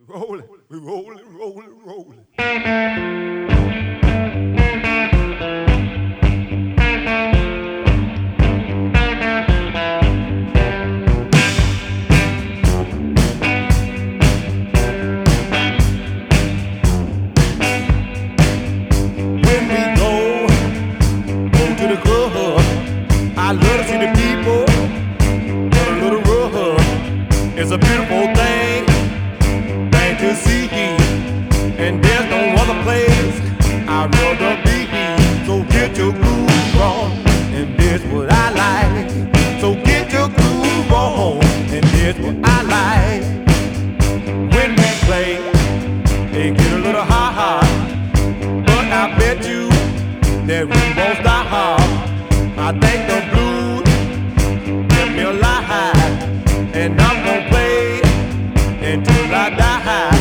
Rolling, we rolling, rolling, rolling. When we go to the club, I love to see the people get a little rough. It's a beautiful thing to see, and there's no other place I'd rather be. So get your groove on, and that's what I like. So get your groove on, and that's what I like. When we play, they get a little hot, but I bet you that we won't stop. I think the blues kept me alive, and I'm gonna play until I die.